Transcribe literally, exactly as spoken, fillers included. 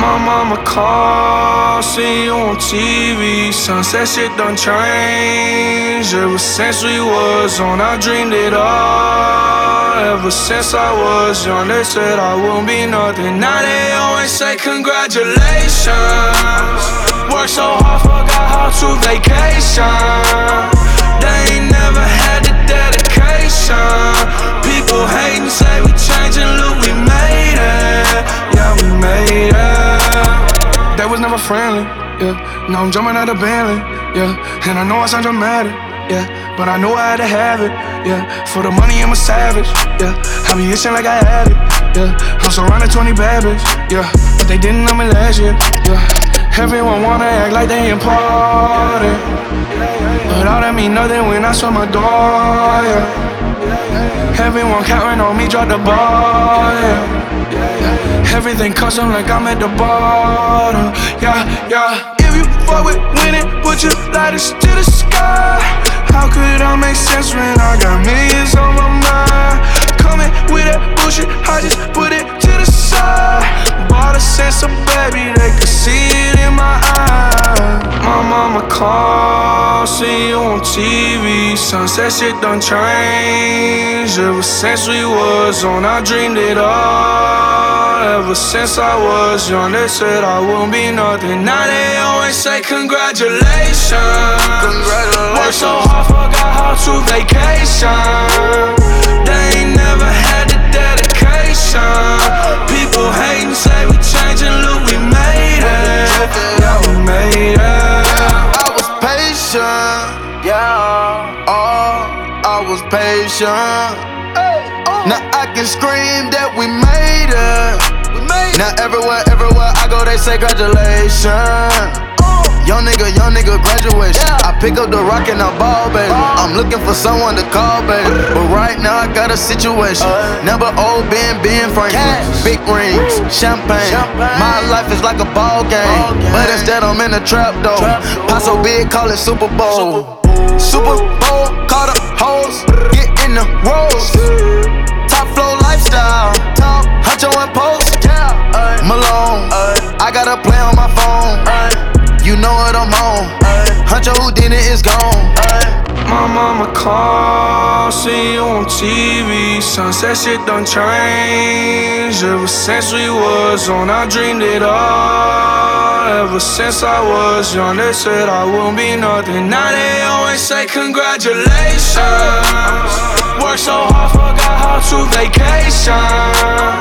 My mama called, see you on T V. Sunset shit done changed. Ever since we was on, I dreamed it all. Ever since I was young, they said I wouldn't be nothing. Now they always say congratulations. Worked so hard, forgot how to vacation. They ain't never had the dedication. People hating, say we changing, look, we made it. Yeah, we made it. They was never friendly, yeah. Now I'm jumping out of Bentley, yeah. And I know I sound dramatic, yeah. But I know I had to have it, yeah. For the money, I'm a savage, yeah. I be itching like I had it, yeah. I'm surrounded twenty bad bitches, yeah. But they didn't know me last year, yeah. Everyone wanna act like they important, but all that mean nothing when I saw my door, yeah. Everyone counting on me, drop the ball, yeah. Everything custom like I'm at the bottom, yeah, yeah. If you fuck with winning, put your lighters to the sky. How could I make sense when I got millions on my mind? Coming with that bullshit, I just put it to the side. Bought a sense of baby, they could see it in my eyes. My mama called, see you on T V. Sunset shit done changed. Ever since we was on, I dreamed it all. Ever since I was young, they said I wouldn't be nothing. Now they always say congratulations. Congratulations. Worked so hard, forgot how to vacation. They ain't never had the dedication. People hating, say we changing, look, we made it. Yeah, we made it. I was patient, yeah. Oh, I was patient. Now I can scream that we made it. Now everywhere, everywhere I go, they say congratulations. Young nigga, young nigga, graduation. I pick up the rock and I ball, baby. I'm looking for someone to call, baby. But right now I got a situation. Never old Ben, Ben Franklin. Big rings, champagne. My life is like a ball game, but instead I'm in a trap though. Pot so big, call it Super Bowl. Super Bowl, call the hoes, get in the rolls. Top flow lifestyle, top Huncho and Post. Malone, I got a play on my phone. You know what I'm on. Huncho who did it is gone. My mama called, see you on T V. Sunset shit done changed. Ever since we was on, I dreamed it all. Ever since I was young, they said I wouldn't be nothing. Now they always say congratulations. Worked so hard, forgot how to vacation.